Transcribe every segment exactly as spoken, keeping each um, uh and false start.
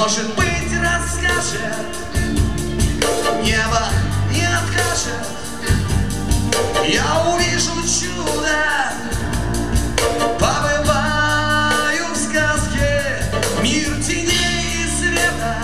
Может быть, расскажет, небо не откажет. Я увижу чудо, побываю в сказке, мир теней и света.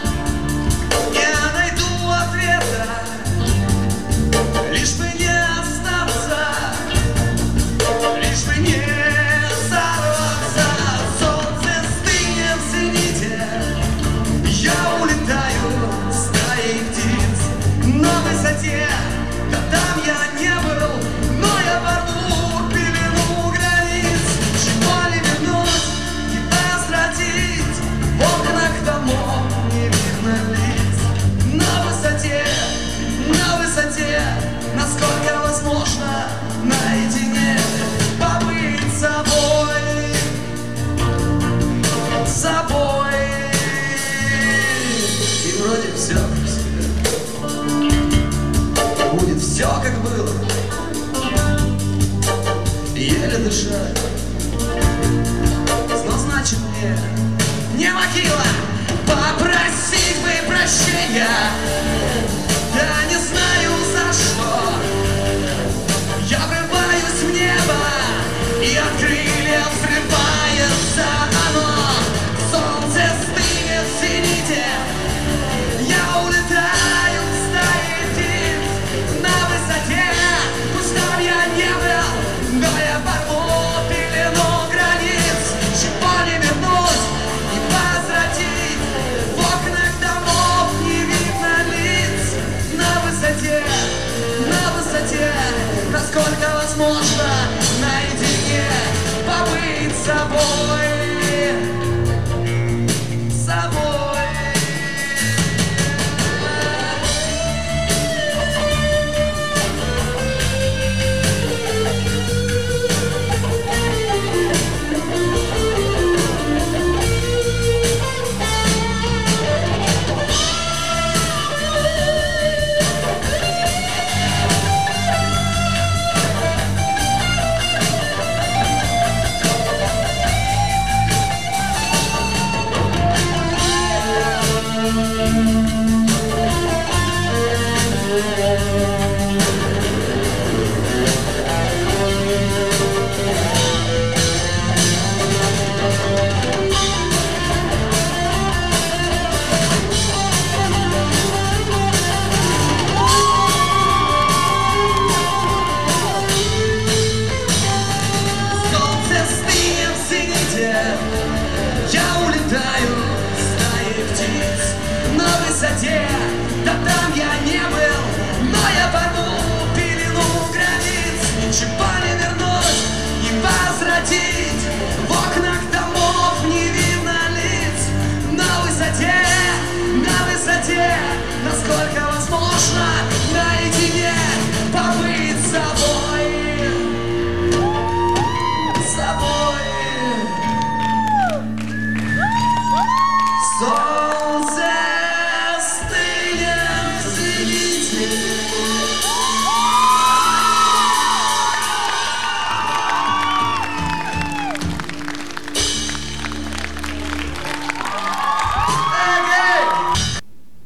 Я найду ответа, лишь бы не остаться, лишь бы не сорваться. Солнце стынет в зените, я улетаю стаей птиц на высоте. Да там я не был, но я порву пелену границ. Чего не вернуть, не возвратить, в окнах домов не видно лиц. На высоте, на высоте, насколько возможно, наедине побыть собой, собой. И вроде все будет все, как было, еле дышать. Но значит мне не могила, попросить бы прощения. Я не знаю за что. Я врываюсь в небо, и от крыльев взрывается оно. Солнце стынет в зените, я улетаю в стаи птиц на высоте. Пусть там я не был, но я порву пелену границ. Чего не вернуть, не возвратить, в окнах домов не видно лиц. На высоте, на высоте, насколько возможно,